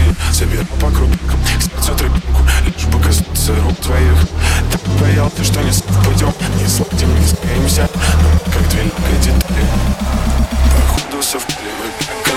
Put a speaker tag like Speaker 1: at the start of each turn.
Speaker 1: Соберу по крупинкам к сердцу тропинку, лишь бы коснуться рук твоих. Так боялся, что не совпадем, не сладим, не склеимся, но мы как две детали. Походу совпали мы как